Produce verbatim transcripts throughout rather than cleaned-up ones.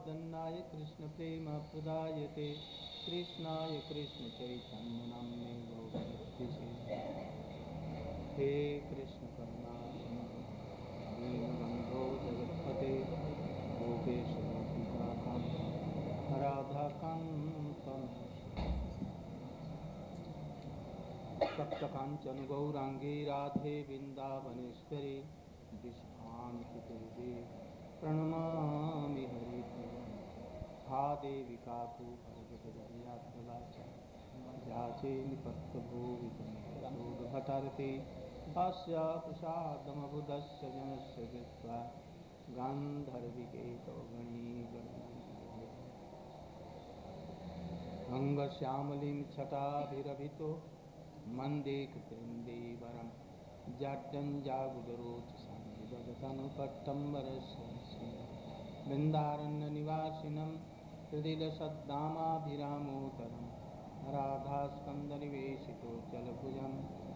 चैतन्याय कृष्ण प्रेम प्रदायते कृष्णाय कृष्ण चैतन्य नाम्ने गौरवत्तिसे हे कृष्ण करुणा सिंधु दीनबन्धो जगत्पते गोपेश गोपिकान्त राधाकान्त सप्तकाञ्चन गौराङ्गी राधे वृन्दावनेश्वरी विश्वान्तिते प्रणमामि हरिप्रिये हा देवी काकुभरजगदयात्रवाचा याचे निपत्तभूवितमोदभटरति अस्य प्रसादमबुधस्य जनस्य कृत्वा गान्धर्विकेतो गणीगणमण्डले रङ्गश्यामलीं छटाभिरभितो मन्दे कृतेन्दीवरं जाड्डञ्जागुदरोचसान्निभगतनुपट्टम्बरस्य वृन्दारण्यनिवासिनं हृदिलसद्दामाभिरामोदरं राधास्कन्दनिवेशितो जलभुजं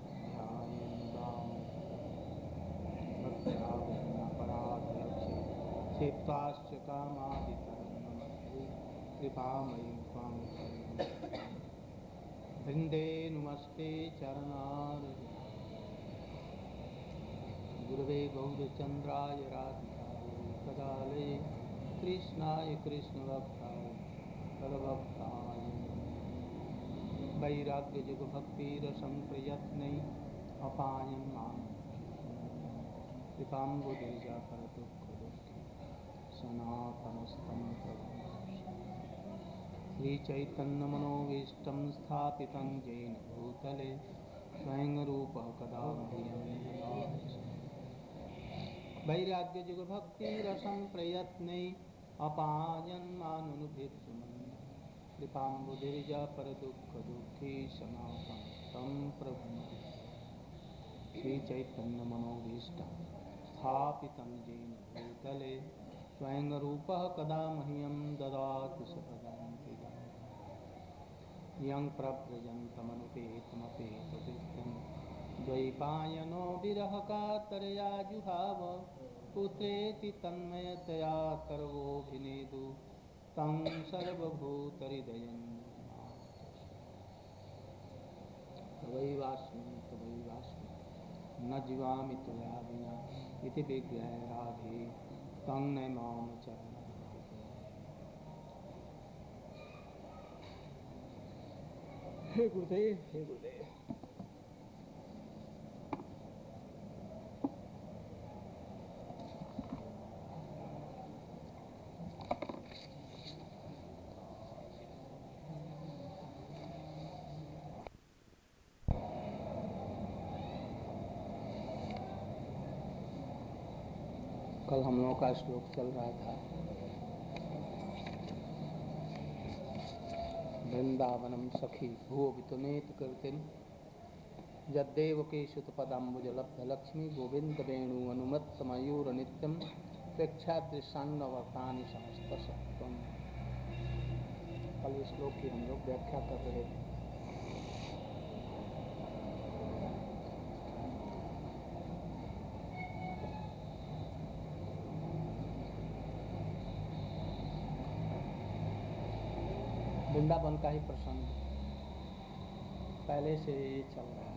ध्यायेन्दामोदरं क्षेप्ताश्च कामादितरङ्गमध्ये कृपामयीं त्वां वृन्दे नुमस्ते चरणारविन्दे गुरवे गौरचन्द्राय राधिकायै कदालये कृष्णाय कृष्णभक्ताय तद्भक्ताय वैराग्यजुगभक्तिरसं प्रयत्नै अपायं मां कृपाम्बुजैर्जाफरदुःखदुःखे सनातनस्तं प्रभुं श्रीचैतन्यमनोभीष्टं स्थापितं येन भूतले स्वयं रूपः कदा मह्यं ददाति वैराग्यजुगभक्तिरसं प्रयत्नै अपायन्मानुभीप्सुमन् कृपाम्बुधिर्जाफरदुःखदुःखे सनातनं प्रभुं श्रीचैतन्यमनोभीष्टं स्थापितं येन भूतले स्वयं रूपः कदा मह्यं ददाति स्वपदान्तिकम् यं प्रव्रजन्तमनुपेतमपेतकृत्यं द्वैपायनो विरहकातरया जुहाव पुत्रेति तन्मयतया सर्वोऽभिनेदु तं सर्वभूतहृदयं तवैवास्मि तवैवास्मि न जीवामि त्वया विना इति विज्ञाय राधे तं नमामि चरणं। हे गुरुदेव, हे गुरुदेव। कल हम लोगों का श्लोक चल रहा था, वृंदावनम सखी भुवो वितुनेत कृतिम यद्देवकी सुतपदाम्बुजलब्ध लक्ष्मी गोविंद वेणु अनुमत्त मयूर नित्यम प्रेक्षादृशान्नवर्तानि समस्त सत्वम। कल इस श्लोक की हम लोग व्याख्या कर रहे थे। वृंदावन का ही प्रसंग पहले से ये चल रहा है।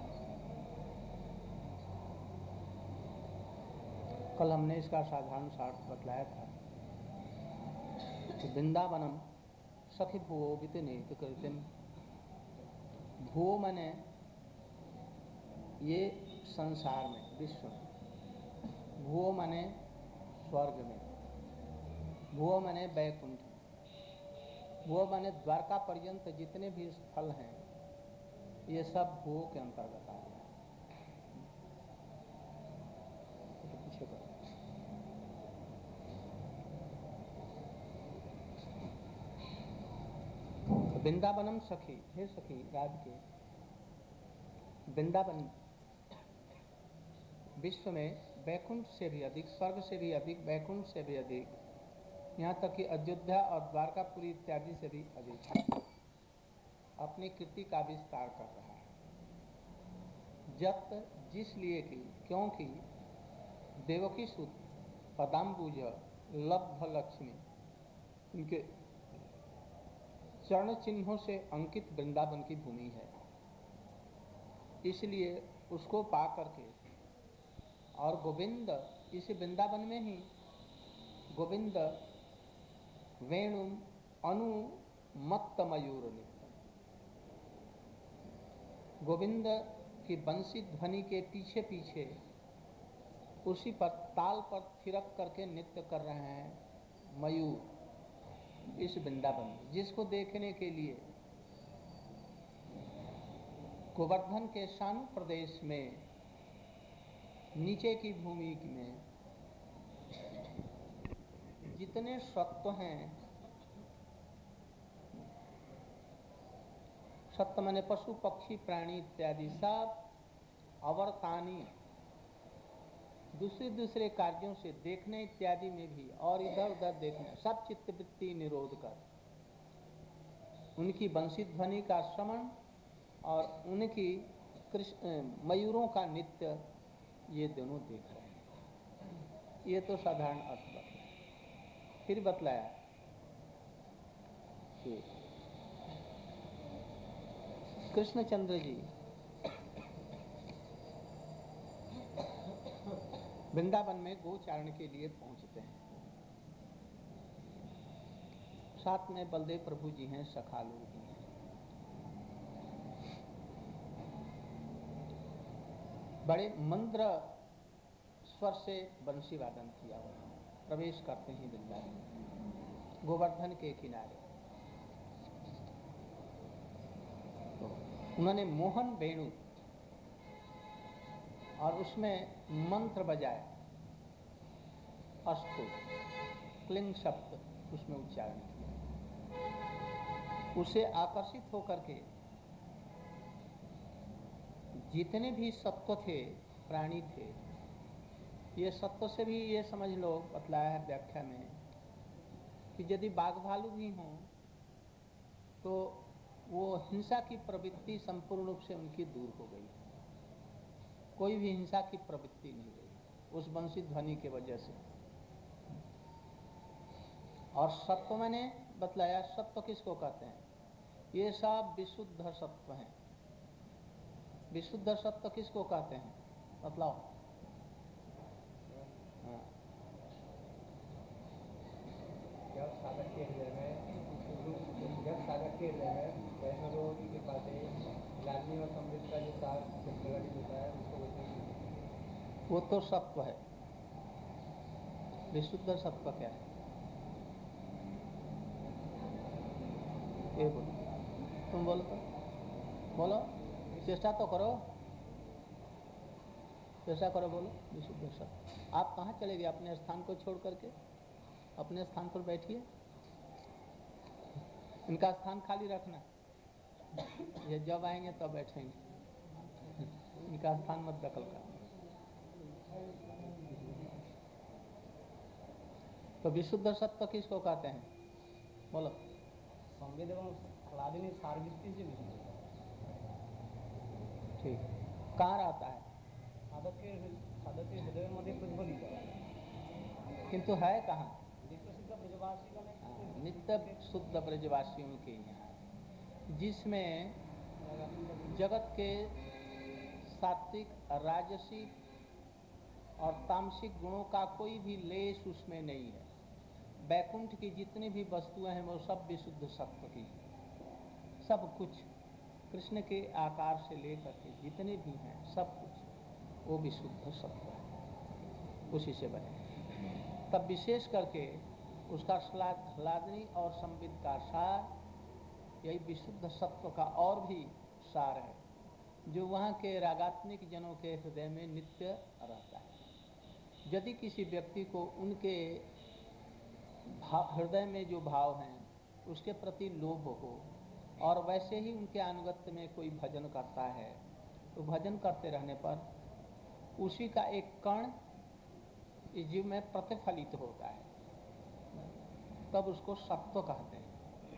कल हमने इसका साधारण सार्थ बतलाया था कि वृंदावनम सखी भुवो वितुनेत कृतिम। भुवो माने ये संसार में, विश्व में। भुवो माने स्वर्ग में। भुवो माने वैकुंठ में। भुवो माने द्वारका पर्यंत जितने भी स्थल हैं ये सब भुवो के अंतर्गत आ गए। तो पीछे करो। वृंदावनम सखी, हे सखी राधिके, वृंदावन विश्व में वैकुंठ से भी अधिक, स्वर्ग से भी अधिक, वैकुंठ से भी अधिक, यहाँ तक कि अयोध्या और द्वारकापुरी इत्यादि से भी अधिक अपनी कीर्ति का विस्तार कर रहा है। जत जिसलिए कि, क्योंकि देवकी सुत पदाम्बुज लब्ध लक्ष्मी, इनके चरण चिन्हों से अंकित वृंदावन की भूमि है, इसलिए उसको पा करके और गोविंद इस वृंदावन में ही गोविंद वेणु अनुमत्त मयूर नित्य, गोविंद की बंसी ध्वनि के पीछे पीछे उसी पर ताल पर थिरक करके नृत्य कर रहे हैं मयूर इस वृंदावन में, जिसको देखने के लिए गोवर्धन के शानु प्रदेश में नीचे की भूमि में जितने सत्व हैं, सत्व माने पशु पक्षी प्राणी इत्यादि सब अवर्तानी दूसरे दूसरे कार्यों से देखने इत्यादि में भी और इधर उधर देखने सब चित्तवृत्ति निरोध कर उनकी बंसी ध्वनि का श्रवण और उनकी कृष्ण मयूरों का नृत्य ये दोनों देख रहे हैं। ये तो साधारण अर्थ बतलाया। फिर बतलाया कि कृष्णचंद्र जी वृंदावन में गोचारण के लिए पहुंचते हैं, साथ में बलदेव प्रभु जी हैं, सखा लोग भी हैं। बड़े मंद्र स्वर से बंसी वादन किया हुआ प्रवेश करते हैं वृंदावन गोवर्धन के किनारे। तो उन्होंने मोहन वेणु और उसमें मंत्र बजाए, अस्तु क्लिंग शब्द उसमें उच्चारण किया। उसे आकर्षित होकर के जितने भी सत्व थे, प्राणी थे, ये सत्व से भी ये समझ लो बतलाया है व्याख्या में कि यदि बाघ भालू भी हों तो वो हिंसा की प्रवृत्ति संपूर्ण रूप से उनकी दूर हो गई, कोई भी हिंसा की प्रवृत्ति नहीं रही उस बंसी ध्वनि के वजह से। और सत्व मैंने बतलाया, सत्व किसको कहते हैं? ये सब विशुद्ध सत्व हैं। विशुद्ध सत्व किसको कहते हैं बतलाओ? हाँ, जब साधक के हृदय में जब साधक के हृदय में वैष्णवों की कृपा से लालनी और समृद्ध का जो सार प्रकटित होता है उसको बोलते हैं, वो तो सत्व है। विशुद्ध सत्व क्या है ये बोलो, तुम बोलो तो बोलो, चेष्टा तो करो, चेष्टा करो, बोलो विशुद्ध सत्व। आप कहाँ चले गए? अपने स्थान को छोड़ करके अपने स्थान पर बैठिए, इनका स्थान खाली रखना, ये जब आएंगे तब तो बैठेंगे, इनका स्थान मत दखल करना। तो विशुद्ध सत्व किसको कहते हैं बोलो? संवेद एवं आह्लादिनी सारवृत्ति से विशुद्ध। ठीक, कहाँ रहता है? साधक के साधक के हृदय में प्रतिफलित है, किंतु है कहाँ? नित्य शुद्ध ब्रजवासी का नहीं, नित्य शुद्ध ब्रजवासियों के यहाँ, जिसमें जगत के सात्विक, राजसिक और तामसिक गुणों का कोई भी लेश उसमें नहीं है। बैकुंठ की जितनी भी वस्तुएं हैं वो सब विशुद्ध सत्व की, सब कुछ कृष्ण के आकार से लेकर के जितने भी हैं सब कुछ वो विशुद्ध सत्व है, उसी से बने। तब विशेष करके उसका आह्लादनी और संविद का सार यही विशुद्ध सत्व का और भी सार है, जो वहाँ के रागात्मिक जनों के हृदय में नित्य रहता है। यदि किसी व्यक्ति को उनके हृदय में जो भाव हैं उसके प्रति लोभ हो और वैसे ही उनके अनुगत्य में कोई भजन करता है तो भजन करते रहने पर उसी का एक कण इस जीव में प्रतिफलित होता है, तब उसको सत्व कहते हैं।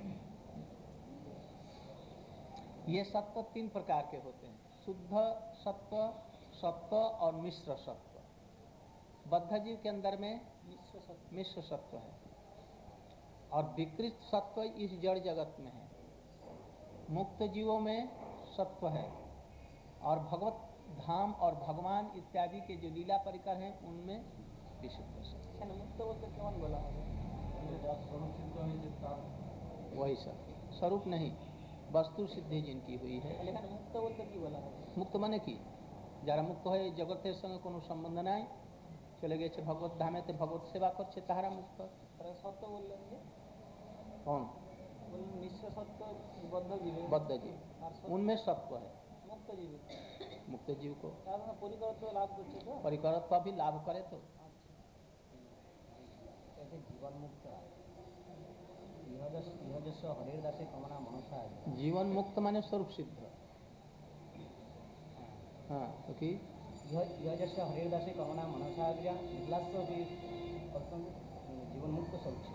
ये सत्व तीन प्रकार के होते हैं, शुद्ध सत्व, सत्व और मिश्र सत्व। बद्ध जीव के अंदर में मिश्र सत्व मिश्र सत्व है और विकृत सत्व इस जड़ जगत में है, मुक्त जीवों में सत्व है, और भगवत धाम और भगवान इत्यादि के जो लीला परिकर हैं उनमें विशुद्ध सत्व। मुक्त बोलते कौन बोला वही सब स्वरूप नहीं, वस्तु सिद्धि जिनकी हुई है। लेकिन मुक्त बोलते की बोला मुक्त माने की যারা মুক্ত হয়ে জগতের সঙ্গে কোনো সম্বন্ধ নাই, চলে গেছে ভগবত ধামেতে, ভগবত সেবা করছে, তাহারা মুক্ত। সত্য বললেন যে कौन? निश्चय सत्य बद्ध जीव, बद्ध जीव उनमें सत्व है। मुक्त जीव मुक्त जीव को परिकरत्व लाभ करছে তো, परिकरत्व भी लाभ करे तो ऐसे जीवन मुक्त इहजस्व हरेर दासे कमना मनसा है। जीवन मुक्त माने स्वरूप सिद्ध। हाँ तो कि इहजस्व हरेर दासे कमना मनसा आज्ञा निखलास्व भी जीवन मुक्त स्वरूप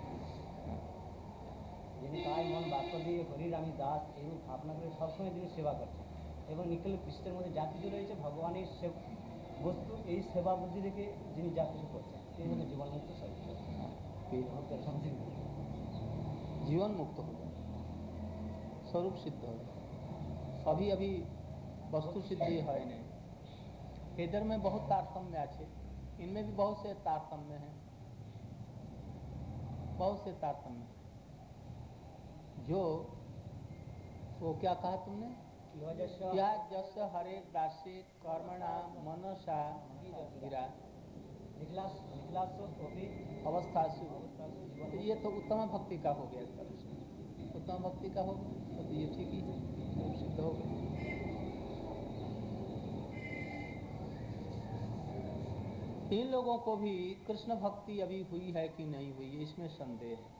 যিনি কায় মন বাক্য দিয়ে হরির আমি দাস এইরূপ ভাবনা করে সবসময় তিনি সেবা করছেন এবং নিখিল বিশ্বের মধ্যে যা কিছু রয়েছে ভগবানের বস্তু এই সেবা বুদ্ধি থেকে যিনি যা কিছু করছেন তিনি হলেন জীবন মুক্ত স্বরূপ। जीवन मुक्त हो जाए, स्वरूप सिद्ध हो जाए। अभी अभी वस्तु सिद्धि है नहीं, इधर में बहुत तारतम्य আছে, इनमें भी बहुत से तारतम्य हैं, बहुत से तारतम्य। जो वो क्या कहा तुमने? क्या जस हरे दासे कर्मणा मनसा गिरा अवस्था से, तो ये तो उत्तम भक्ति का हो गया। उत्तम भक्ति का हो गया तो ये ठीक ही सिद्ध हो गया। इन लोगों को भी कृष्ण भक्ति अभी हुई है कि नहीं हुई, इसमें संदेह है।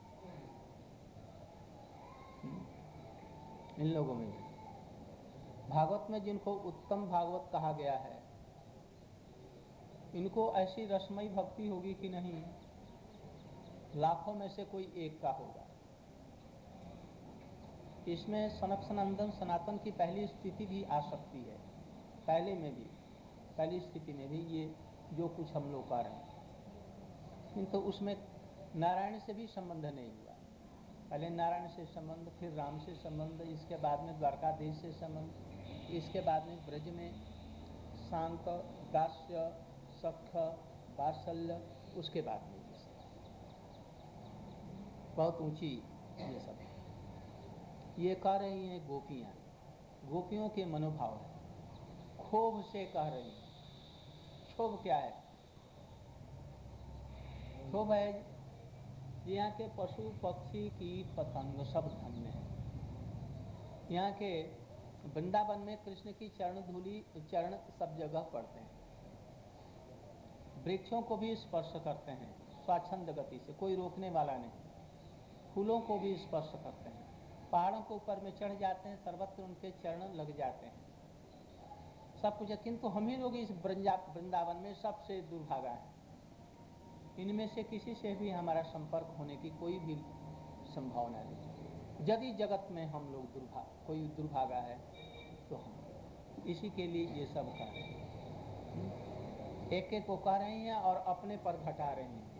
इन लोगों में भागवत में जिनको उत्तम भागवत कहा गया है, इनको ऐसी रसमयी भक्ति होगी कि नहीं, लाखों में से कोई एक का होगा। इसमें सनक सनंदन सनातन की पहली स्थिति भी आ सकती है, पहले में भी, पहली स्थिति में भी ये जो कुछ हम लोग कर रहे हैं, किंतु तो उसमें नारायण से भी संबंध नहीं हुआ। पहले नारायण से संबंध, फिर राम से संबंध, इसके बाद में द्वारकाधीश से संबंध, इसके बाद में ब्रज में शांत दास्य सख्य वात्सल्य, उसके बाद में ये सब बहुत ऊंची ये सब ये कह रही हैं गोपियाँ, गोपियों के मनोभाव है, क्षोभ से कह रही हैं। क्षोभ क्या है? क्षोभ है यहाँ के पशु पक्षी कीट पतंग सब धन्य है। यहाँ के वृंदावन में कृष्ण की चरण धूलि चरण सब जगह पड़ते हैं, वृक्षों को भी स्पर्श करते हैं स्वच्छंद गति से, कोई रोकने वाला नहीं, फूलों को भी स्पर्श करते हैं, पहाड़ों के ऊपर में चढ़ जाते हैं, सर्वत्र उनके चरण लग जाते हैं, सब कुछ है। किंतु हम ही लोग इस वृंदावन में सबसे दुर्भागा हैं, इनमें से किसी से भी हमारा संपर्क होने की कोई भी संभावना नहीं। यदि जगत में हम लोग दुर्भा कोई दुर्भागा है तो हम, इसी के लिए ये सब कर रहे हैं, एक एक को कह रही हैं और अपने पर घटा रही हैं।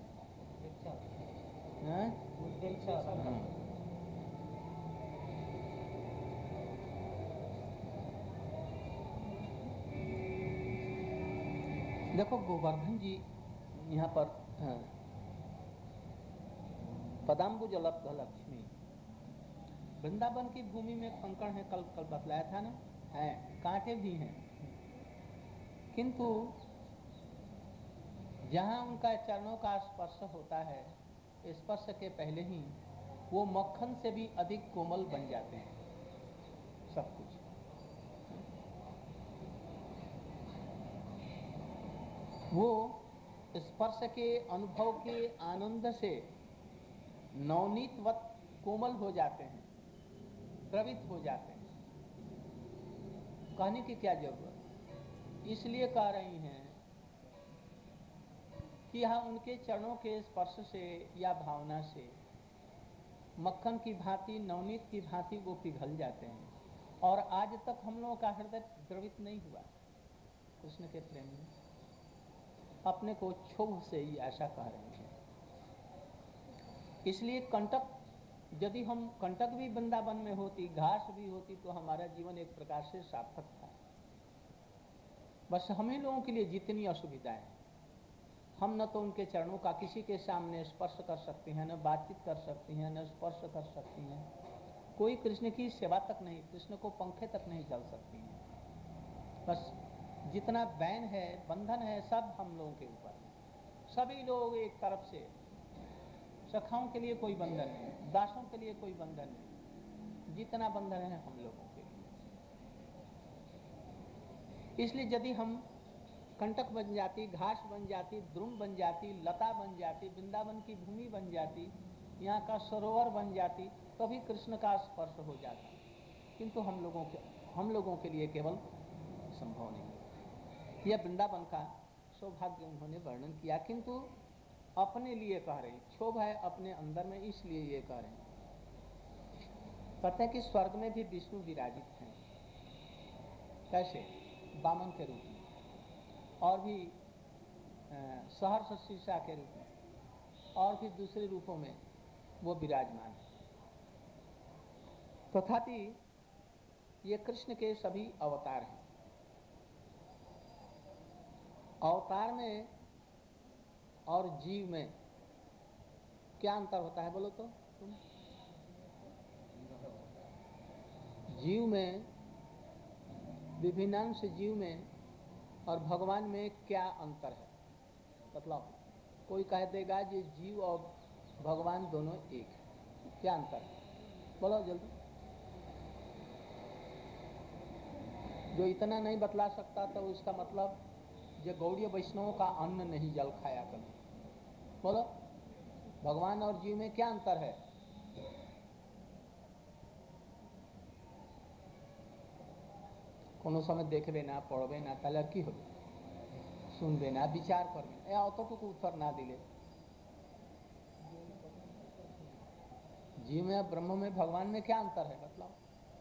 देखो गोवर्धन जी यहाँ पर पदाम्बुजलब्ध लक्ष्मी, वृंदावन की भूमि में कंकड़ है, कल कल बतलाया था ना, है कांटे भी हैं, किंतु जहाँ उनका चरणों का स्पर्श होता है, स्पर्श के पहले ही वो मक्खन से भी अधिक कोमल बन जाते हैं सब कुछ। वो स्पर्श के अनुभव के आनंद से नवनीतवत कोमल हो जाते हैं, द्रवित हो जाते हैं। कहने की क्या जरूरत, इसलिए कह रही हैं कि यहाँ उनके चरणों के स्पर्श से या भावना से मक्खन की भांति, नवनीत की भांति वो पिघल जाते हैं, और आज तक हम लोगों का हृदय द्रवित नहीं हुआ कृष्ण के प्रेम में। अपने को क्षोभ से ही ऐसा कह रहे हैं। इसलिए कंटक, यदि हम कंटक भी वृंदावन में होती, घास भी होती, तो हमारा जीवन एक प्रकार से सार्थक था। बस हमें लोगों के लिए जितनी असुविधाएं, हम न तो उनके चरणों का किसी के सामने स्पर्श कर सकती हैं, न बातचीत कर सकती हैं, न स्पर्श कर सकती हैं, कोई कृष्ण की सेवा तक नहीं, कृष्ण को पंखे तक नहीं चल सकती हैं। बस जितना बैन है, बंधन है, सब हम लोगों के ऊपर। सभी लोग एक तरफ से, सखाओं के लिए कोई बंधन नहीं, दासों के लिए कोई बंधन नहीं, जितना बंधन है हम लोगों के लिए। इसलिए यदि हम कंटक बन जाती, घास बन जाती, द्रुम बन जाती, लता बन जाती, वृंदावन की भूमि बन जाती, यहाँ का सरोवर बन जाती, तो भी कृष्ण का स्पर्श हो जाता। किंतु हम लोगों के हम लोगों के लिए केवल संभव नहीं। यह वृंदावन का सौभाग्य उन्होंने वर्णन किया, किंतु अपने लिए कह रहे हैं, क्षोभ है अपने अंदर में, इसलिए ये कह रहे हैं। कहते हैं कि स्वर्ग में भी विष्णु विराजित हैं। कैसे? वामन के रूप में, और भी सहर्ष शीर्षा के रूप में, और भी दूसरे रूपों में वो विराजमान है। तथापि ये कृष्ण के सभी अवतार हैं। अवतार में और जीव में क्या अंतर होता है, बोलो तो तुम? जीव में, विभिन्नांश जीव में और भगवान में क्या अंतर है, मतलब कोई कह देगा कि जीव और भगवान दोनों एक है, क्या अंतर है, बोलो जल्दी। जो इतना नहीं बतला सकता तो उसका मतलब जो गौड़ीय वैष्णवों का अन्न नहीं जल खाया कभी। बोलो, भगवान और जीव में क्या अंतर है? कोनो समय देखबे ना, पढ़बे ना, ताले की हो, सुनबे ना, विचार करबे ना, अतटुकु उत्तर ना दिले। जीव में, ब्रह्म में, भगवान में क्या अंतर है, बतलाओ।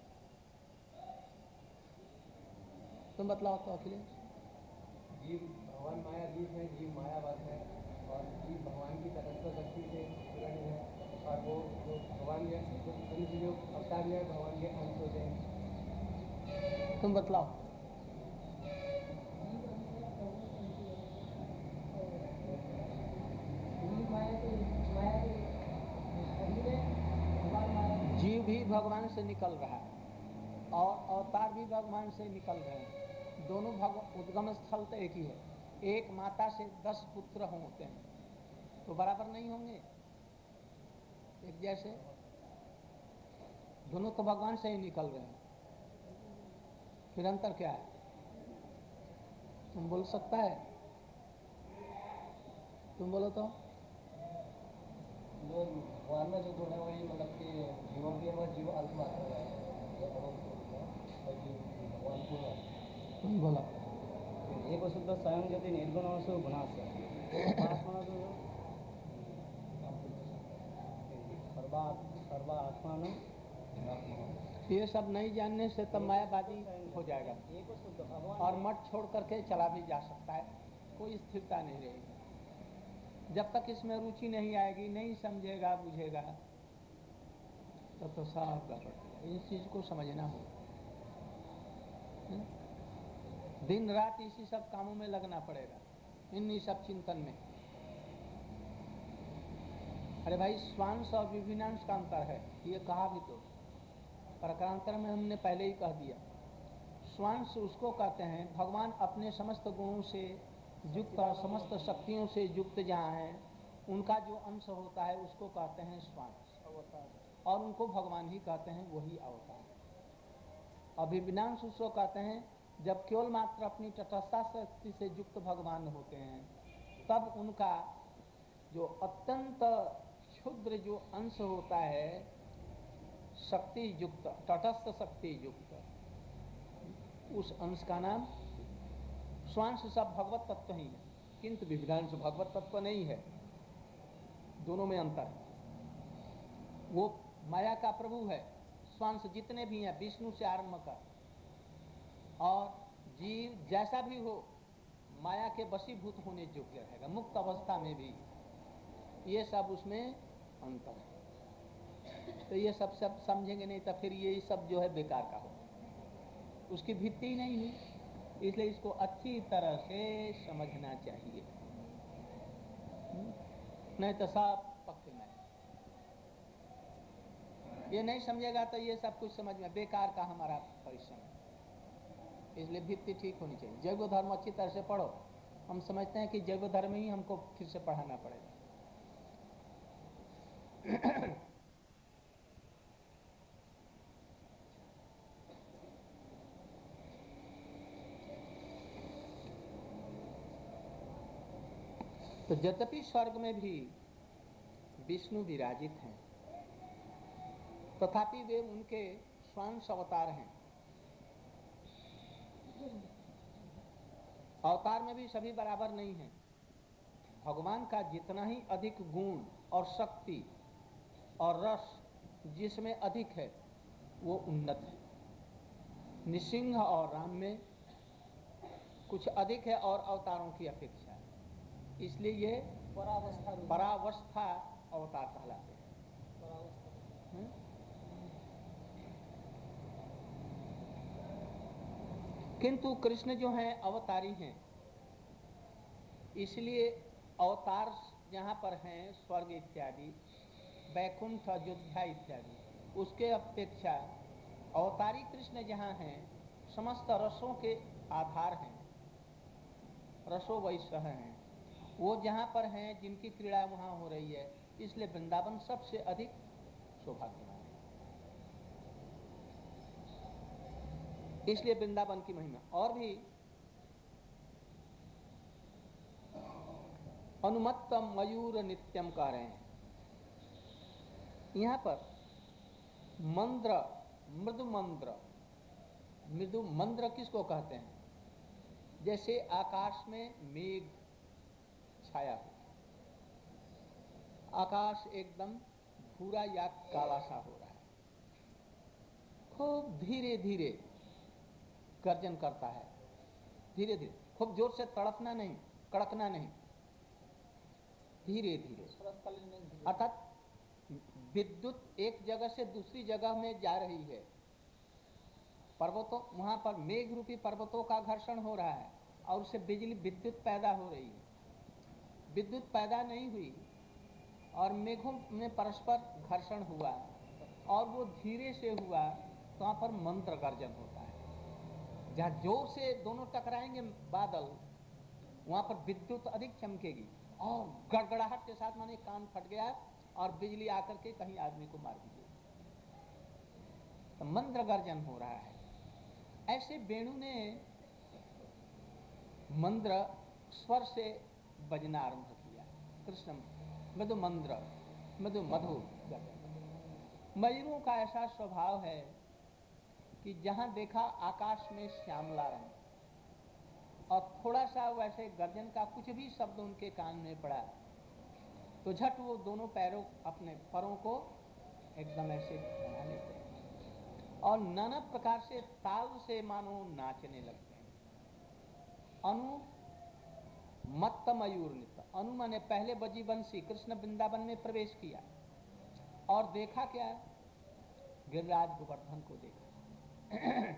तुम बतलाओ तो अखिलेश। जीव भगवान माया जीव है, जीव मायावाद है, और जीव भगवान की तटस्थ शक्ति से जुड़े हैं, और वो जो भगवान के जो अवतार है भगवान के अंश होते हैं। तुम बतलाओ। जीव भी भगवान से निकल रहा है और अवतार भी भगवान से निकल रहे हैं। दोनों भगवान, उद्गम स्थल तो एक ही है। एक माता से दस पुत्र होते हैं तो बराबर नहीं होंगे एक जैसे? दोनों तो भगवान से ही निकल रहे हैं, फिर अंतर क्या है? तुम बोल सकता है? तुम बोलो तो। भगवान में जो गुण है वही, मतलब कि जीवों की है, जीव अल्प मात्रा है, भगवान पूर्ण। तुम बोला। एक शुद्ध स्वयं यदि निर्गुण से गुणा से सर्वात्मा, ये सब नहीं जानने से तब मायावादी हो जाएगा और मठ छोड़ करके चला भी जा सकता है, कोई स्थिरता नहीं रहेगी। जब तक इसमें रुचि नहीं आएगी, नहीं समझेगा, बुझेगा, तब तो सब गड़बड़। इस चीज को समझना हो, दिन रात इसी सब कामों में लगना पड़ेगा, इन्हीं सब चिंतन में। अरे भाई, स्वांश और विभिन्नांश का अंतर है, ये कहा भी तो प्रकारांतर में हमने पहले ही कह दिया। स्वांश उसको कहते हैं भगवान अपने समस्त गुणों से युक्त और समस्त शक्तियों से युक्त जहाँ हैं, उनका जो अंश होता है उसको कहते हैं स्वांश, और उनको भगवान ही कहते हैं, वही अवतार। अभिविनांश उसको कहते हैं जब केवल मात्र अपनी तटस्था शक्ति से युक्त भगवान होते हैं, तब उनका जो अत्यंत क्षुद्र जो अंश होता है, शक्ति युक्त, तटस्थ शक्ति युक्त, उस अंश का नाम स्वांश। सब भगवत तत्व ही है, किंतु विविधांश भगवत तत्व नहीं है, दोनों में अंतर है। वो माया का प्रभु है। स्वांश जितने भी हैं, विष्णु से आरंभ कर, और जीव जैसा भी हो, माया के वशीभूत होने योग्य रहेगा, मुक्त अवस्था में भी। ये सब उसमें अंतर है। तो ये सब सब समझेंगे नहीं तो फिर ये सब जो है बेकार का हो, उसकी भित्ति ही नहीं हुई। इसलिए इसको अच्छी तरह से समझना चाहिए, नहीं तो सब पक्के में। ये नहीं समझेगा तो ये सब कुछ समझ में बेकार का हमारा परिश्रम है। इसलिए भित्ति ठीक होनी चाहिए। जैव धर्म अच्छी तरह से पढ़ो। हम समझते हैं कि जैव धर्म ही हमको फिर से पढ़ाना पड़ेगा। तो यद्यपि स्वर्ग में भी विष्णु विराजित हैं, तथापि वे उनके स्वयं अवतार हैं। अवतार में भी सभी बराबर नहीं हैं। भगवान का जितना ही अधिक गुण और शक्ति और रस जिसमें अधिक है वो उन्नत है। नृसिंह और राम में कुछ अधिक है और अवतारों की अपेक्षा, इसलिए ये परावस्था परावस्था अवतार कहलाते हैं। किंतु कृष्ण जो हैं अवतारी हैं, इसलिए अवतार जहाँ पर हैं स्वर्ग इत्यादि, वैकुंठ, अयोध्या इत्यादि, उसके अपेक्षा अवतारी कृष्ण जहाँ हैं समस्त रसों के आधार हैं, रसो वैश्य हैं, वो जहाँ पर हैं जिनकी क्रीड़ा वहाँ हो रही है, इसलिए वृंदावन सबसे अधिक सौभाग्यवान है। इसलिए वृंदावन की महिमा। और भी अनुमत्तम मयूर नित्यम कह रहे हैं यहाँ पर। मंद्र, मृदु मंद्र, मृदु मंद्र किसको कहते हैं? जैसे आकाश में मेघ छाया हो, आकाश एकदम भूरा या काला सा हो रहा है, खूब धीरे धीरे गर्जन करता है, धीरे धीरे, खूब जोर से तड़पना नहीं, कड़कना नहीं, धीरे धीरे। अर्थात विद्युत एक जगह से दूसरी जगह में जा रही है, पर्वतों, वहां पर मेघ रूपी पर्वतों का घर्षण हो रहा है और उससे बिजली विद्युत पैदा हो रही है। विद्युत पैदा नहीं हुई और मेघों में परस्पर घर्षण हुआ और वो धीरे से हुआ, तो वहां पर मंत्र गर्जन होता है। जहां जोर से दोनों टकराएंगे बादल, वहां पर विद्युत अधिक चमकेगी और गड़गड़ाहट के साथ माने कान फट गया और बिजली आकर के कहीं आदमी को मार दी गई, तो मंत्र गर्जन हो रहा है। ऐसे वेणु ने मंत्र स्वर से बजना आरंभ किया। कृष्ण मधु मंत्र, मधु मधु गर्जन। मयूरों का ऐसा स्वभाव है कि जहां देखा आकाश में श्यामला रंग, और थोड़ा सा वैसे गर्जन का कुछ भी शब्द उनके कान में पड़ा तो झट वो दोनों पैरों, अपने परों को एकदम ऐसे बना लेते हैं और नाना प्रकार से ताल से मानो नाचने लगते हैं। अनु मत्त मयूर नृत्य। अनु माने पहले बजी बंसी। कृष्ण वृंदावन में प्रवेश किया और देखा क्या? गिरिराज गोवर्धन को देखा,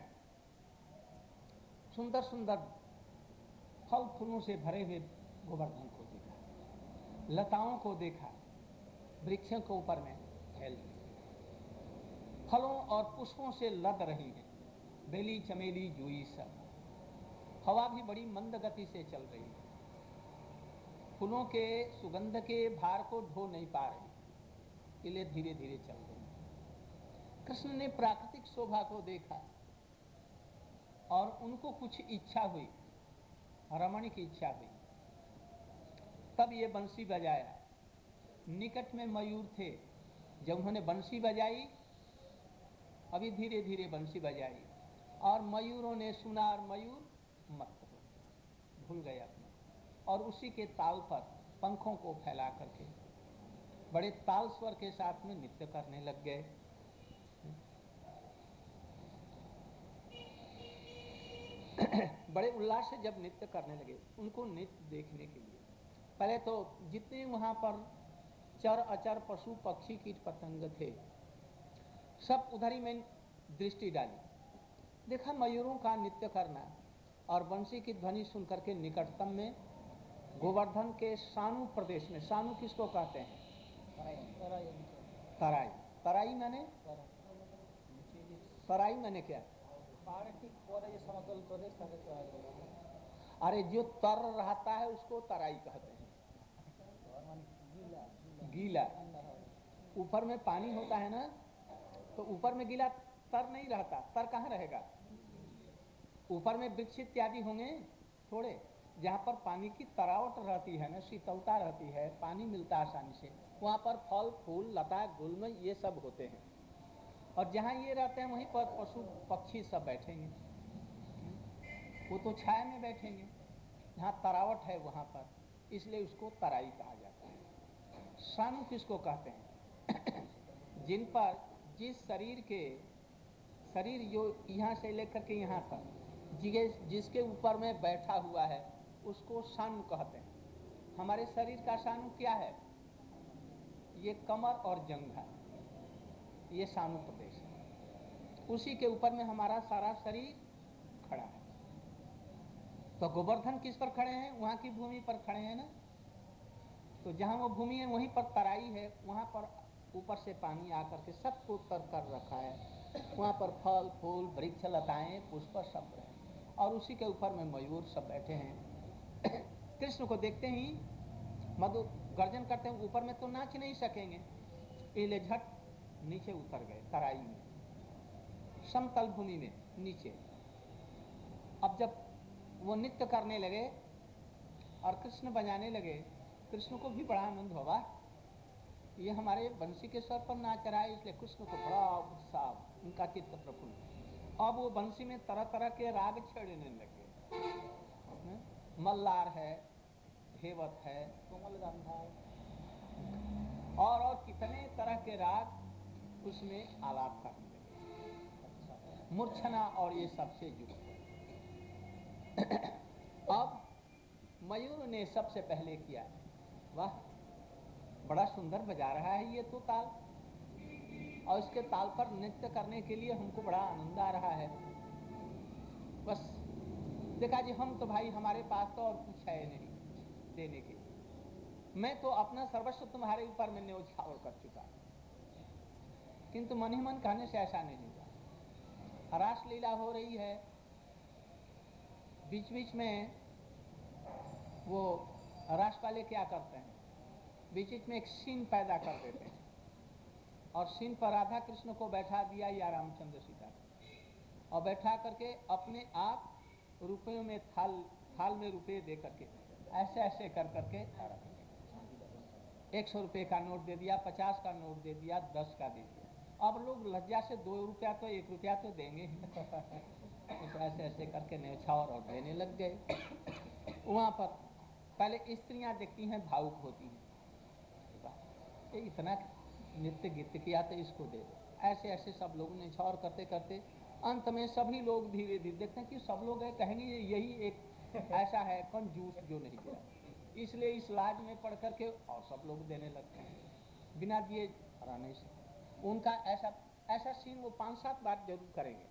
सुंदर सुंदर फल फूलों से भरे हुए गोवर्धन को देखा, लताओं को देखा, वृक्षों के ऊपर में फैल रही, फलों और पुष्पों से लद रही हैं, बेली चमेली जूई सब। हवा भी बड़ी मंद गति से चल रही है, फूलों के सुगंध के भार को ढो नहीं पा रही, इसलिए धीरे धीरे चल रही। कृष्ण ने प्राकृतिक शोभा को देखा और उनको कुछ इच्छा हुई, रमण की इच्छा हुई, तब ये बंसी बजाया। निकट में मयूर थे, जब उन्होंने बंसी बजाई, अभी धीरे धीरे बंसी बजाई और मयूरों ने सुना और मयूर मत्त हो गए, भूल गए अपने, और उसी के ताल पर पंखों को फैला करके बड़े ताल स्वर के साथ में नृत्य करने लग गए। बड़े उल्लास से जब नृत्य करने लगे, उनको नृत्य देखने के लिए पहले तो जितने वहां पर चर अचर पशु पक्षी कीट पतंग थे, सब उधर ही में दृष्टि डाली। देखा मयूरों का नृत्य करना और बंसी की ध्वनि सुनकर के निकटतम में गोवर्धन के सानु प्रदेश में, सानु किसको कहते हैं? तराई। तराई माने तराई माने क्या? अरे जो तर रहता है उसको तराई कहते हैं। गीला, ऊपर में पानी होता है ना, तो ऊपर में गीला तर नहीं रहता। तर कहाँ रहेगा? ऊपर में वृक्ष इत्यादि होंगे थोड़े, जहाँ पर पानी की तरावट रहती है ना, शीतलता रहती है, पानी मिलता है आसानी से, वहाँ पर फल फूल लता गुल्म ये सब होते हैं। और जहाँ ये रहते हैं वहीं पर पशु पक्षी सब बैठेंगे, वो तो छाया में बैठेंगे। जहाँ तरावट है वहाँ पर, इसलिए उसको तराई कहा जाता है। सानु किसको कहते हैं? जिन पर, जिस शरीर के, शरीर जो यहाँ से लेकर के यहाँ तक जिसके ऊपर में बैठा हुआ है उसको सानु कहते हैं। हमारे शरीर का सानु क्या है? ये कमर और जंघा, ये सानु प्रदेश है। उसी के ऊपर में हमारा सारा शरीर खड़ा है। तो गोवर्धन किस पर खड़े हैं? वहाँ की भूमि पर खड़े हैं ना। तो जहाँ वो भूमि है वहीं पर तराई है, वहाँ पर ऊपर से पानी आकर के सबको तर कर रखा है। वहाँ पर फल फूल वृक्ष लताएं पुष्प सब रहे, और उसी के ऊपर में मयूर सब बैठे हैं। कृष्ण को देखते ही मधु गर्जन करते हैं। ऊपर में तो नाच नहीं सकेंगे, इसलिए झट नीचे उतर गए तराई में, समतल भूमि में नीचे। अब जब वो नृत्य करने लगे और कृष्ण बजाने लगे, कृष्ण को भी बड़ा आनंद होगा, ये हमारे बंसी के स्वर पर नाच रहा है, इसलिए कृष्ण को बड़ा उत्साह, उनका चित्त प्रफुल्ल। अब वो बंसी में तरह तरह के राग छेड़ने लगे। मल्लार है, धेवत है, कोमलगंधा और और कितने तरह के राग उसमें आलाप करने लगे, मूर्छना और ये सबसे युक्त। अब मयूर ने सबसे पहले किया, वाह बड़ा सुंदर बजा रहा है ये तो ताल, और इसके ताल पर नृत्य करने के लिए हमको बड़ा आनंद आ रहा है। बस देखा जी, हम तो भाई हमारे पास तो और कुछ है नहीं देने के, मैं तो अपना सर्वस्व तुम्हारे ऊपर में न्योछावर कर चुका। किंतु मन ही मन कहने से ऐसा नहीं हुआ। रास लीला हो रही है, बीच बीच में वो रास वाले क्या करते हैं, बीच बीच में एक सीन पैदा कर देते हैं, और सीन पर राधा कृष्ण को बैठा दिया या रामचंद्र सीता, और बैठा करके अपने आप रुपयों में थाल थाल में रुपये दे करके ऐसे ऐसे कर करके एक सौ रुपये का नोट दे दिया, पचास का नोट दे दिया, दस का दे दिया। अब लोग लज्जा से दो रुपया तो एक रुपया तो देंगे ऐसे ऐसे करके न्यौछावर और देने लग गए। वहाँ पर पहले स्त्रियाँ देखती हैं, भावुक होती हैं, ये इतना नृत्य गीत किया तो इसको दे दो। ऐसे ऐसे सब लोग न्यौछावर करते करते अंत में सभी लोग धीरे धीरे देखते हैं कि सब लोग है, कहेंगे यही एक ऐसा है कंजूस जो नहीं दिया, इसलिए इस लाज में पढ़ करके और सब लोग देने लगते हैं, बिना दिए रह नहीं सकते। उनका ऐसा ऐसा सीन वो पांच सात बार जरूर करेंगे।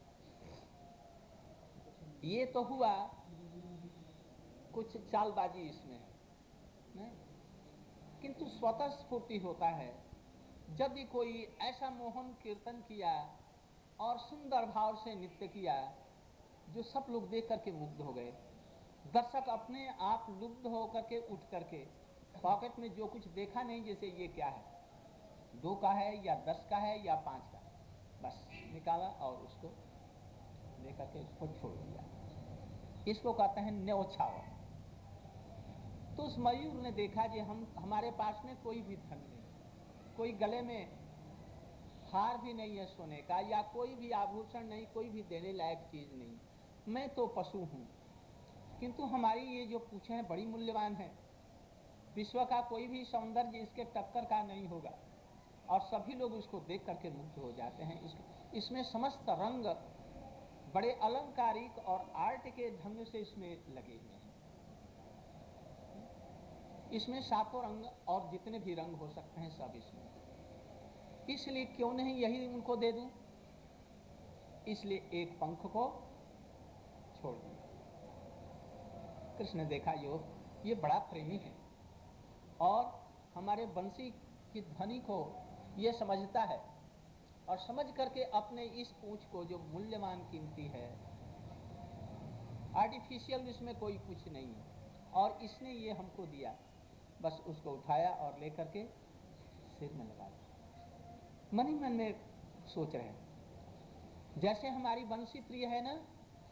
ये तो हुआ कुछ चालबाजी इसमें है नहीं? किंतु स्वतः स्फूर्ति होता है जब भी कोई ऐसा मोहन कीर्तन किया और सुंदर भाव से नृत्य किया जो सब लोग देख करके मुग्ध हो गए। दर्शक अपने आप लुब्ध होकर के उठ करके पॉकेट में जो कुछ देखा नहीं, जैसे ये क्या है, दो का है या दस का है या पाँच का, बस निकाला और उसको लेकर के उसको छोड़ दिया। इसको कहते हैं न्यौछावर। तो उस मयूर ने देखा कि हम हमारे पास में कोई भी धन नहीं, कोई गले में हार भी नहीं है सोने का, या कोई भी आभूषण नहीं, कोई भी देने लायक चीज नहीं, मैं तो पशु हूँ, किंतु हमारी ये जो पूछे हैं बड़ी मूल्यवान है, विश्व का कोई भी सौंदर्य इसके टक्कर का नहीं होगा, और सभी लोग इसको देख करके मुग्ध हो जाते हैं। इस, इसमें समस्त रंग बड़े अलंकारिक और आर्ट के ढंग से इसमें लगे हुए हैं। इसमें सातों रंग और जितने भी रंग हो सकते हैं सब इसमें, इसलिए क्यों नहीं यही उनको दे दूं, इसलिए एक पंख को छोड़ दिया। कृष्ण ने देखा यो ये बड़ा प्रेमी है और हमारे बंसी की ध्वनि को ये समझता है, और समझ करके अपने इस पूंछ को जो मूल्यवान कीमती है, आर्टिफिशियल इसमें कोई कुछ नहीं है, और इसने ये हमको दिया, बस उसको उठाया और लेकर के सिर में लगा दिया। मन ही मन में सोच रहे हैं जैसे हमारी बंसी प्रिय है ना,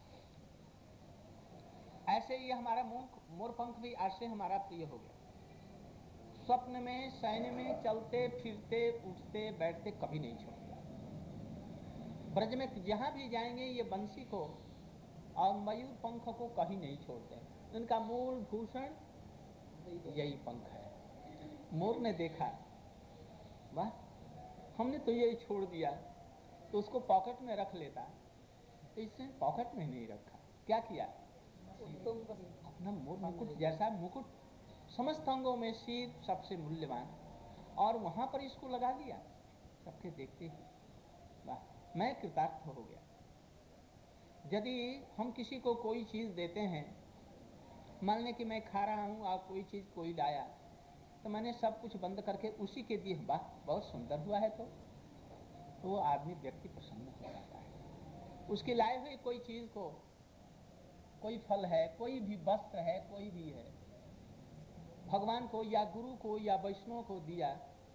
ऐसे ही हमारा मोर पंख भी आज से हमारा प्रिय हो गया। स्वप्न में शयन में चलते फिरते उठते बैठते कभी नहीं छोड़ता। ब्रज में जहां भी जाएंगे ये बंसी को और मयूर पंख को कहीं नहीं छोड़ते। इनका मूल भूषण यही पंख है। मोर ने देखा, वाह हमने तो यही छोड़ दिया, तो उसको पॉकेट में रख लेता, तो इसने पॉकेट में नहीं रखा। क्या किया, अपना मोर मुकुट जैसा मुकुट, समस्त अंगों में सिर सबसे मूल्यवान, और वहां पर इसको लगा दिया। सबके देखते ही वाह, मैं कृतार्थ हो गया। यदि हम किसी को कोई चीज देते हैं, मान लें कि मैं खा रहा हूं और कोई चीज कोई लाया, तो मैंने सब कुछ बंद करके उसी के दिए, वाह बहुत सुंदर हुआ है, तो, तो वो आदमी व्यक्ति प्रसन्न हो जाता है। उसके लाए हुए कोई चीज को, कोई फल है, कोई भी वस्त्र है, कोई भी है, भगवान को या गुरु को या वैष्णव को दिया,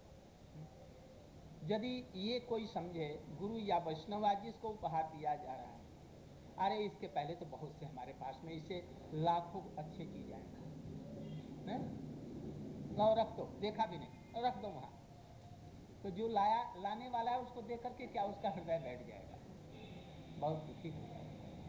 यदि ये कोई समझे गुरु या वैष्णव आज जिसको उपहार दिया जा रहा है, अरे इसके पहले तो बहुत से हमारे पास में, इसे लाखों अच्छे चीज आएगा, लो रख दो, देखा भी नहीं, रख दो वहां, तो जो लाया लाने वाला है उसको देख करके क्या उसका हृदय बैठ जाएगा, बहुत दुखी हो जाएगा।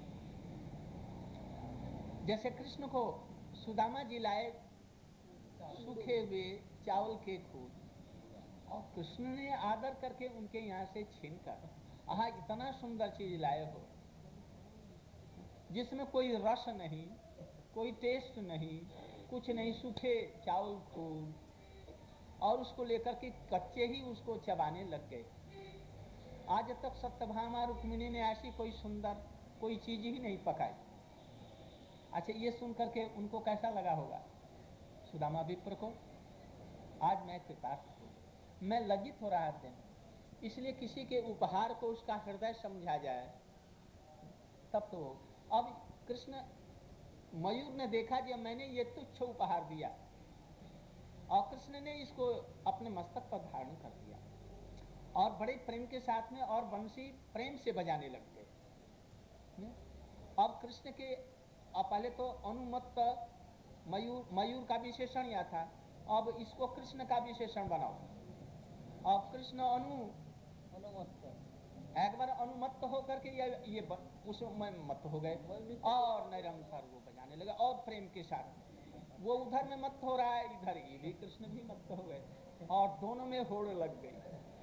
जैसे कृष्ण को सुदामा जी लाए सूखे हुए चावल के खून, और कृष्ण ने आदर करके उनके यहाँ से छीन कर, आहा इतना सुंदर चीज लाए हो जिसमें कोई रस नहीं, कोई टेस्ट नहीं, कुछ नहीं, सूखे चावल खून, और उसको लेकर के कच्चे ही उसको चबाने लग गए। आज तक सत्यभामा रुक्मिणी ने ऐसी कोई सुंदर कोई चीज ही नहीं पकाई। अच्छा, ये सुन करके उनको कैसा लगा होगा सुदामा विप्र को, आज मैं कृतार्थ हूँ, मैं लज्जित हो रहा था। इसलिए किसी के उपहार को उसका हृदय समझा जाए तब तो। अब कृष्ण मयूर ने देखा जब मैंने ये तुच्छ उपहार दिया, और कृष्ण ने इसको अपने मस्तक पर धारण कर दिया, और बड़े प्रेम के साथ में, और बंसी प्रेम से बजाने लग गए। अब कृष्ण के पहले तो अनुमत्त मयूर मयूर का विशेषण यह था, अब इसको कृष्ण का विशेषण बनाओ। अब कृष्ण अनु अनुमत्त, एक बार अनुमत्त होकर के ये ये उसमें मत हो गए, और निरंतर वो बजाने लगे, और प्रेम के साथ। वो उधर में मत हो रहा है, इधर ये भी कृष्ण भी मत हो गए, और दोनों में होड़ लग गई।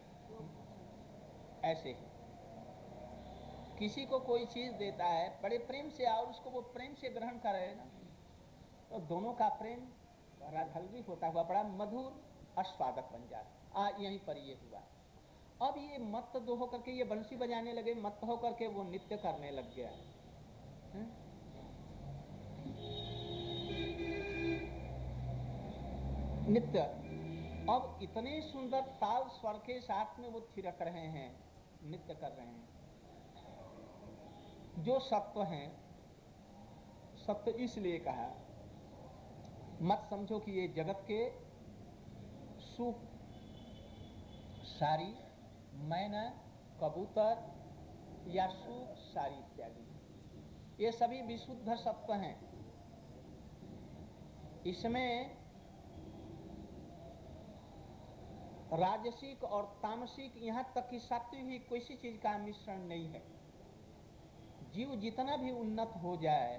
ऐसे ही किसी को कोई चीज देता है बड़े प्रेम से, और उसको वो प्रेम से ग्रहण करे ना, तो दोनों का प्रेम राधलवी होता हुआ बड़ा मधुर आस्वादक बन जाता। आ यहीं पर ये हुआ। अब ये मत्त दो होकर के ये बंसी बजाने लगे, मत्त होकर के वो नृत्य करने लग गया। है? नृत्य, अब इतने सुंदर ताल स्वर के साथ में वो थिरक रहे हैं, नृत्य कर रहे हैं। जो सत्व हैं, सत्य इसलिए कहा, मत समझो कि ये जगत के सुख, सारी, मैना, कबूतर या सुख, सारी इत्यादि, ये सभी विशुद्ध सत्व हैं। इसमें राजसिक और तामसिक, यहां तक कि सात्विक भी किसी चीज का मिश्रण नहीं है। जीव जितना भी उन्नत हो जाए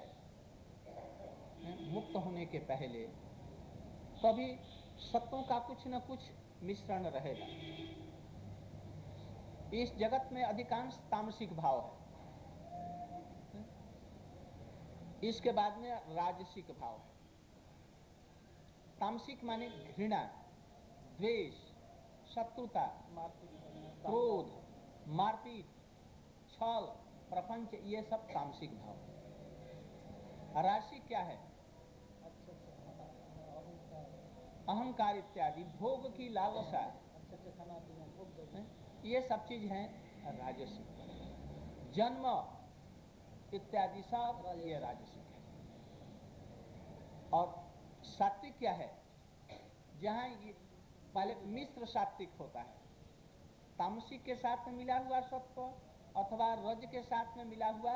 मुक्त होने के पहले, तभी सत्वों का कुछ न कुछ मिश्रण रहेगा। इस जगत में अधिकांश तामसिक भाव है, इसके बाद में राजसिक भाव है। तामसिक माने घृणा, द्वेष, शत्रुता, क्रोध, मारपीट, छल, प्रपंच, ये सब तामसिक भाव। राजसिक क्या है? अहंकार इत्यादि, भोग की लालसा, ये सब चीज हैं राजसिक। जन्म इत्यादि सब ये राजसिक है। और सात्विक क्या है? जहां ये पहले मिश्र सात्विक होता है, तामसिक के साथ में मिला हुआ सत्व अथवा रज के साथ में मिला हुआ,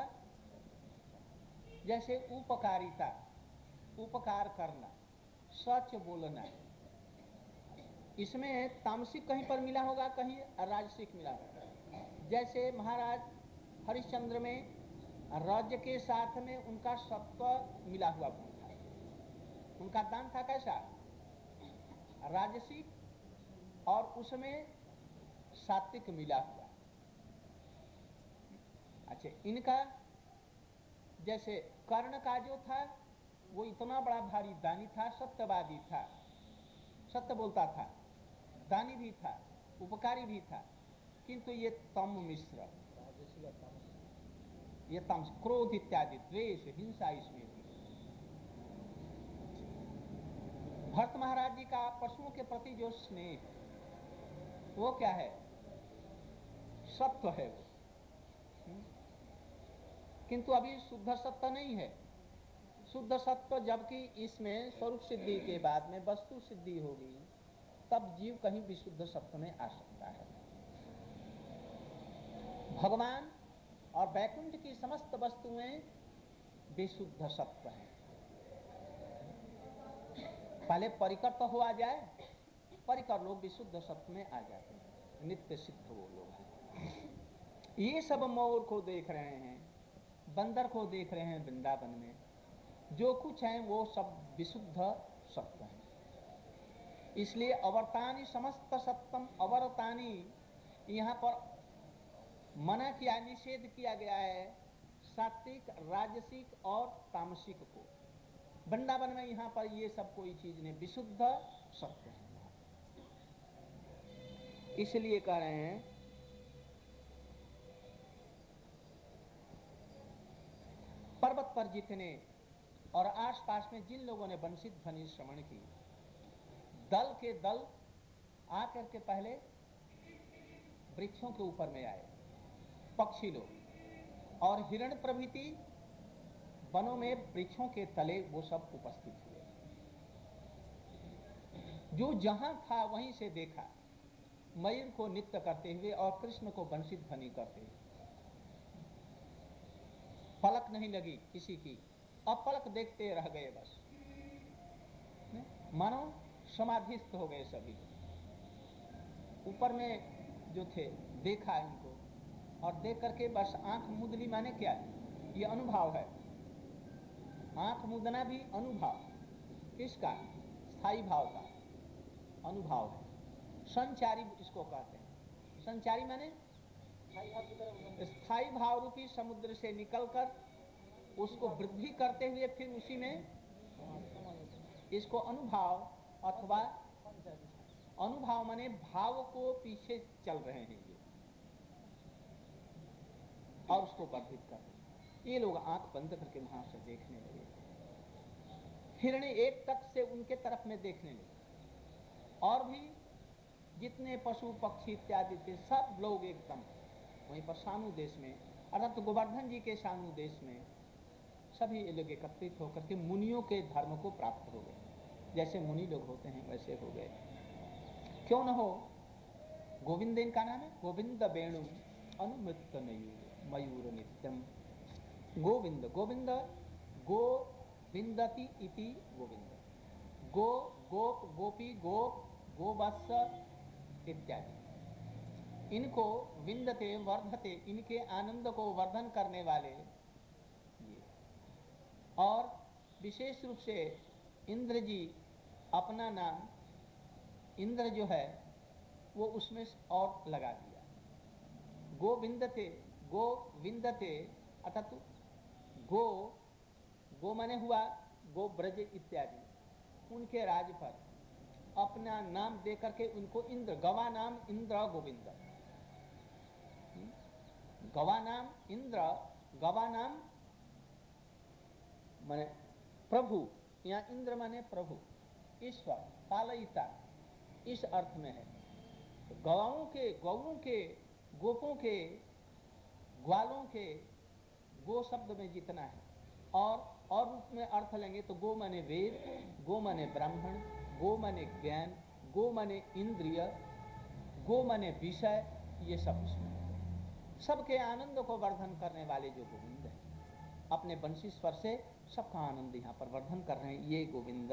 जैसे उपकारिता, उपकार करना, सच बोलना, इसमें तामसिक कहीं पर मिला होगा, कहीं राजसिक मिला होगा। जैसे महाराज हरिश्चंद्र में रज के साथ में उनका सत्व मिला हुआ था, उनका दान था कैसा? राजसिक, और उसमें सात्विक मिला हुआ। अच्छा, इनका जैसे कर्ण का जो था वो इतना बड़ा भारी दानी था, सत्यवादी था, सत्य बोलता था, दानी भी था, उपकारी भी था, किंतु ये तम मिश्र, ये तम, क्रोध इत्यादि, द्वेष, हिंसा इसमें थी। भरत महाराज जी का पशुओं के प्रति जो स्नेह, वो क्या है? सत्व है वो, किंतु अभी शुद्ध सत्व नहीं है। शुद्ध सत्व जबकि इसमें स्वरूप सिद्धि के बाद में वस्तु सिद्धि होगी, तब जीव कहीं विशुद्ध सत्व में आ सकता है। भगवान और वैकुंठ की समस्त वस्तुएं विशुद्ध सत्व है। पहले परिकर तो हुआ जाए, परिकर लोग विशुद्ध सत्व में आ जाते हैं, नित्य सिद्ध वो लोग हैं। ये सब मोर को देख रहे हैं, बंदर को देख रहे हैं वृंदावन में, जो कुछ है वो सब विशुद्ध सत्व है। इसलिए अवर्तानी समस्त सत्यम अवर्तानी, यहाँ पर मना किया, निषेध किया गया है सात्विक, राजसिक और तामसिक को। वृंदावन में यहाँ पर ये सब कोई चीज नहीं, विशुद्ध सत्य है। इसलिए कह रहे हैं पर्वत पर जितने और आसपास में जिन लोगों ने वंशित ध्वनि श्रवण की, दल के दल आकर के पहले वृक्षों के ऊपर में आए, पक्षी लोग, और हिरण प्रभृति वनों में वृक्षों के तले वो सब उपस्थित हुए। जो जहां था वहीं से देखा मयूर को नृत्य करते हुए और कृष्ण को वंशित ध्वनि करते हुए। पलक नहीं लगी किसी की, अब पलक देखते रह गए, बस मानो समाधिस्थ हो गए सभी। ऊपर में जो थे देखा इनको, और देख करके बस आंख मुदली, माने क्या? ये अनुभव है। आंख मुदना भी अनुभव, किसका? स्थाई भाव का अनुभव है। संचारी इसको कहते हैं। संचारी माने स्थाई भाव रूपी समुद्र से निकलकर उसको वृद्धि करते हुए फिर उसी में, इसको अनुभव अथवा अनुभव माने भाव को पीछे चल रहे हैं ये, और उसको वर्धित कर रहे हैं। ये लोग आंख बंद करके वहां से देखने लगे। हिरण एक तक से उनके तरफ में देखने लगे, और भी जितने पशु पक्षी इत्यादि थे सब लोग एकदम वहीं पर सानु देश में, अर्थात तो गोवर्धन जी के सानु देश में सभी ये लोग एकत्रित होकर के मुनियों के धर्म को प्राप्त हो गए। जैसे मुनि लोग होते हैं वैसे हो गए। क्यों न हो, गोविंद इनका नाम है। गोविंद वेणु अनुमृत मयूर नित्यम। गोविंद, गोविंद गो विंदति इति गोविंद। गो, गोप, गोपी, गोप, गोवत्स इत्यादि, इनको विंदते वर्धते, इनके आनंद को वर्धन करने वाले ये। और विशेष रूप से इंद्र जी अपना नाम इंद्र जो है वो उसमें और लगा दिया। गो विंदते, गो विंदते अर्थात गो, गो माने हुआ गो ब्रज इत्यादि, उनके राज पर अपना नाम दे करके उनको इंद्र, गवा नाम इंद्र गोविंद, गवा नाम इंद्र, गवा नाम माने प्रभु, यहाँ इंद्र माने प्रभु, ईश्वर, पालयिता, इस अर्थ में है। गवाओं के, गौओं के, गोपों के, ग्वालों के, गो शब्द में जितना है, और और रूप में अर्थ लेंगे तो गो माने वेद, गो माने ब्राह्मण, गो माने ज्ञान, गो माने इंद्रिय, गो माने विषय, ये सब उसमें सबके आनंद को वर्धन करने वाले जो गोविंद है, अपने बंशी स्वर से सबका आनंद यहाँ पर वर्धन कर रहे हैं, ये गोविंद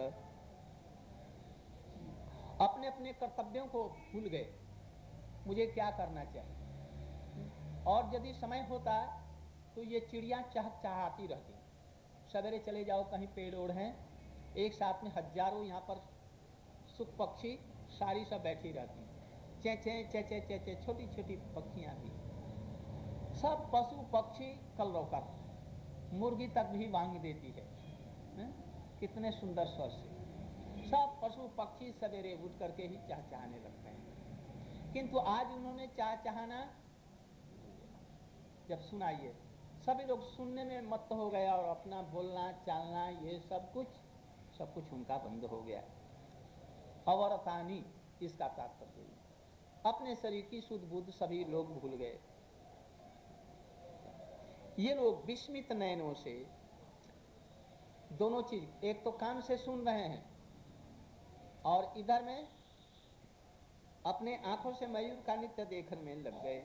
अपने अपने कर्तव्यों को भूल गए, मुझे क्या करना चाहिए। और यदि समय होता तो ये चिड़िया चहचहाती रहती, सवेरे चले जाओ कहीं पेड़ ओढ़ हैं, एक साथ में हजारों यहाँ पर सुख पक्षी सारी सब बैठी रहती हैं, चे चे चे चे चे चे, छोटी छोटी पक्षियाँ भी, सब पशु पक्षी कलरव कर, मुर्गी तक भी वांग देती है, है? कितने सुंदर स्वर से सब पशु पक्षी सवेरे उठ करके ही चहचहाने लगते हैं। किंतु आज उन्होंने चहचहाना जब सुनाइए, सभी लोग सुनने में मत्त हो गया और अपना बोलना चालना ये सब कुछ सब कुछ उनका बंद हो गया। अवरतानी, इसका तात्पर्य अपने शरीर की शुद्ध बुद्ध सभी लोग भूल गए। ये लोग विस्मित नयनों से दोनों चीज, एक तो कान से सुन रहे हैं और इधर में अपने आंखों से मयूर का नृत्य देखने में लग गए।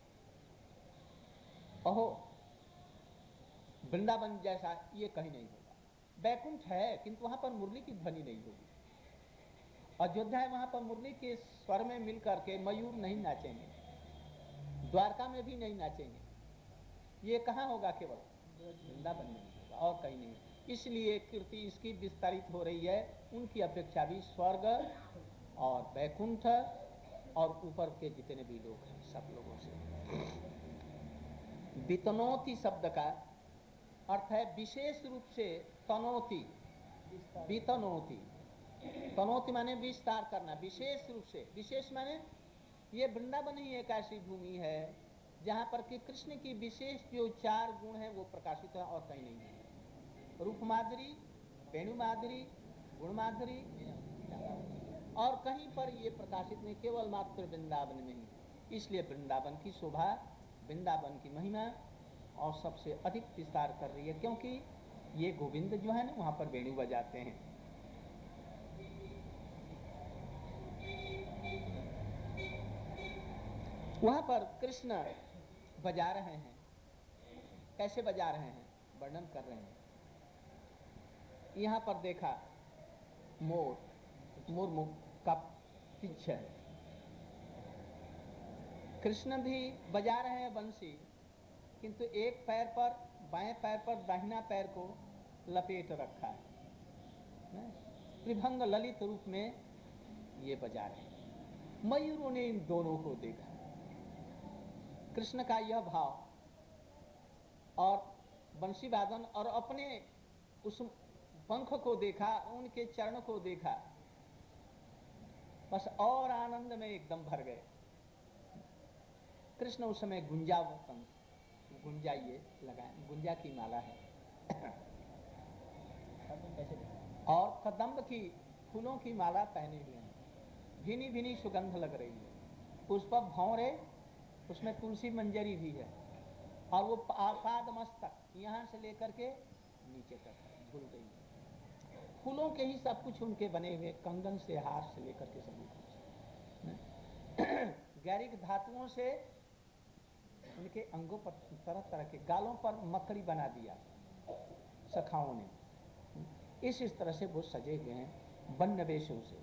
ओहो, वृंदावन जैसा ये कहीं नहीं होगा। बैकुंठ है किंतु वहां पर मुरली की ध्वनि नहीं होगी। अयोध्या है, वहां पर मुरली के स्वर में मिलकर के मयूर नहीं नाचेंगे, द्वारका में भी नहीं नाचेंगे। ये कहाँ होगा? केवल वृंदावन में होगा और कहीं नहीं। इसलिए कीर्ति इसकी विस्तारित हो रही है, उनकी अपेक्षा भी स्वर्ग और बैकुंठ और ऊपर के जितने भी लोग हैं सब लोगों से। वितनोति शब्द का अर्थ है विशेष रूप से तनोति, वितनोति, तनोति माने विस्तार करना, विशेष रूप से। विशेष माने ये वृंदावन ही एक ऐसी भूमि है जहाँ पर कि कृष्ण की विशेष जो चार गुण है वो प्रकाशित है और कहीं नहीं है। रूप माधुरी, वेणु माधुरी, गुण माधुरी, और कहीं पर ये प्रकाशित नहीं, केवल मात्र वृंदावन में ही। इसलिए वृंदावन की शोभा, वृंदावन की महिमा और सबसे अधिक विस्तार कर रही है, क्योंकि ये गोविंद जो है ना वहाँ पर वेणु बजाते हैं। वहाँ पर कृष्ण बजा रहे हैं। कैसे बजा रहे हैं? वर्णन कर रहे हैं। यहाँ पर देखा मोर, मुर्मु का पिच्छ है। कृष्ण भी बजा रहे हैं बंसी, किंतु एक पैर पर, बाएं पैर पर दाहिना पैर को लपेट रखा है। त्रिभंग ललित रूप में ये बजा रहे हैं। मयूरों ने इन दोनों को देखा, कृष्ण का यह भाव और बंसी वादन, और अपने उस पंख को देखा, उनके चरण को देखा, बस और आनंद में एकदम भर गए। कृष्ण उस समय गुंजा, गुंजा ये लगाए, गुंजा की माला है और कदम्ब की फूलों की माला पहने हुए हैं, भीनी भीनी सुगंध लग रही है। पुष्प भौरे, उसमें तुलसी मंजरी भी है, और वो पाद मस्तक यहाँ से लेकर के नीचे तक झूल रही है। फूलों के ही सब कुछ उनके बने हुए, कंगन से हार से लेकर के सभी कुछ गैरिक धातुओं से उनके अंगों पर तरह तरह के, गालों पर मकड़ी बना दिया सखाओं ने। इस इस तरह से वो सजे हुए हैं वन्य वेशों से।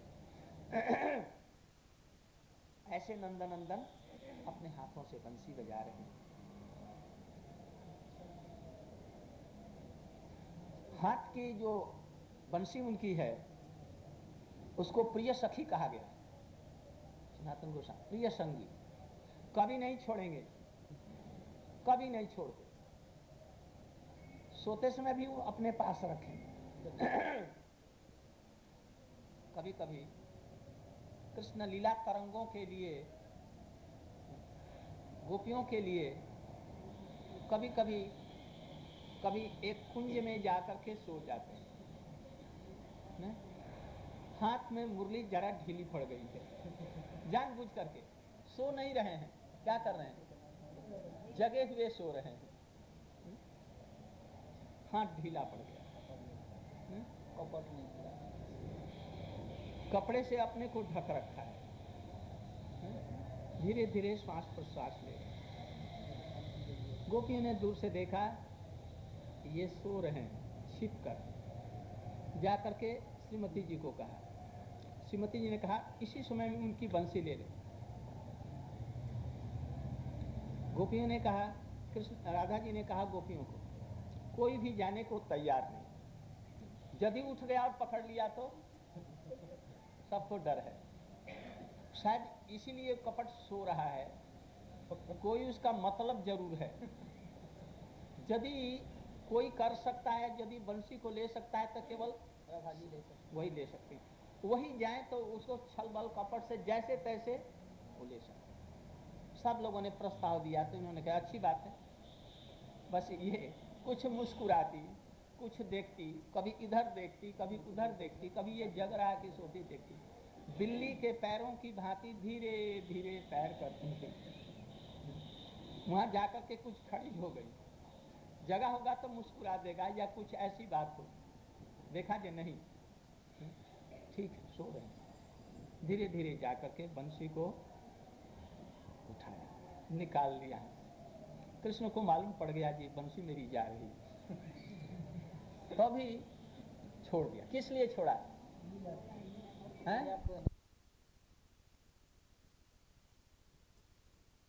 ऐसे नंदनंदन अपने हाथों से बंसी बजा रहे हैं। हाथ की जो बंसी उनकी है उसको प्रिय सखी कहा गया। सनातन गोस्वामी प्रिय संगी, कभी नहीं छोड़ेंगे, कभी नहीं छोड़ते, सोते समय भी वो अपने पास रखेंगे। कभी कभी कृष्ण लीला तरंगों के लिए, गोपियों के लिए कभी कभी कभी एक कुंज में जाकर के सो जाते हैं ने? हाथ में मुरली जरा ढीली पड़ गई है, जानबूझ करके सो नहीं रहे हैं, क्या कर रहे हैं, जगे हुए सो रहे हैं, हाथ ढीला पड़ गया, कपट नहीं किया, कपड़े से अपने को ढक रखा है, धीरे धीरे श्वास प्रश्वास ले। गोपियों ने दूर से देखा ये सो रहे हैं, छिप कर जाकर के श्रीमती जी को कहा। श्रीमती जी ने कहा इसी समय में उनकी बंसी ले ले। गोपियों ने कहा, कृष्ण राधा जी ने कहा गोपियों को, कोई भी जाने को तैयार नहीं, यदि उठ गया और पकड़ लिया तो सबको डर है, शायद इसीलिए कपट सो रहा है, कोई उसका मतलब जरूर है। यदि कोई कर सकता है, यदि बंसी को ले सकता है तो केवल राधा जी ले सकते, वही ले सकती, वही जाए तो उसको छल बल कपट से जैसे तैसे वो ले सकते। सब लोगों ने प्रस्ताव दिया तो उन्होंने कहा अच्छी बात है, बस ये कुछ मुस्कुराती, कुछ देखती, कभी इधर देखती, कभी उधर देखती, कभी ये जग रहा की सोती देखती, बिल्ली के पैरों की भांति धीरे धीरे पैर करती थी। वहां जाकर के कुछ खड़ी हो गई, जगह होगा तो मुस्कुरा देगा या कुछ ऐसी बात हो, देखा जे नहीं, ठीक है सो रहे हैं। धीरे धीरे जाकर के बंसी को उठाया, निकाल लिया। कृष्ण को मालूम पड़ गया जी बंसी मेरी जा रही, तो भी छोड़ दिया। किस लिए छोड़ा है?